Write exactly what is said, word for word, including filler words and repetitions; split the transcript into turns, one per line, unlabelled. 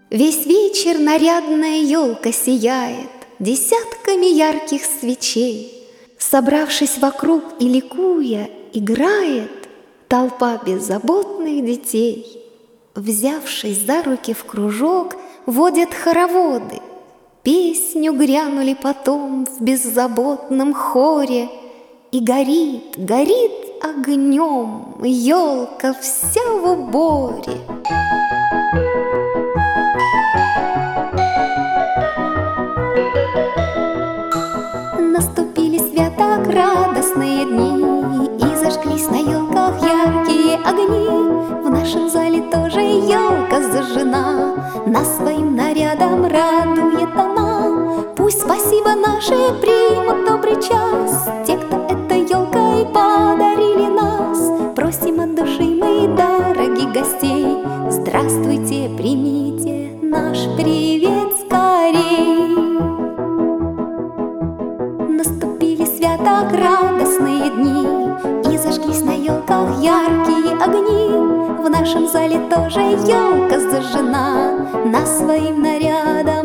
Весь вечер нарядная елка сияет десятками ярких свечей. Собравшись вокруг и ликуя, играет толпа беззаботных детей. Взявшись за руки в кружок, водят хороводы. Песню грянули потом в беззаботном хоре. И горит, горит огнем елка вся в уборе. Наступили святок радостные дни, и зажглись на елках яркие огни. В нашем зале тоже елка зажжена, нас своим нарядом радует она. Пусть спасибо наше примут добрый час те, кто этой елкой подарили нас. Просим от души мы, дорогих гостей, здравствуйте, примите наш привет скорей. Наступили святок радостные дни, и зажглись на елках яркие огни. В нашем зале тоже елка зажжена, нас своим нарядом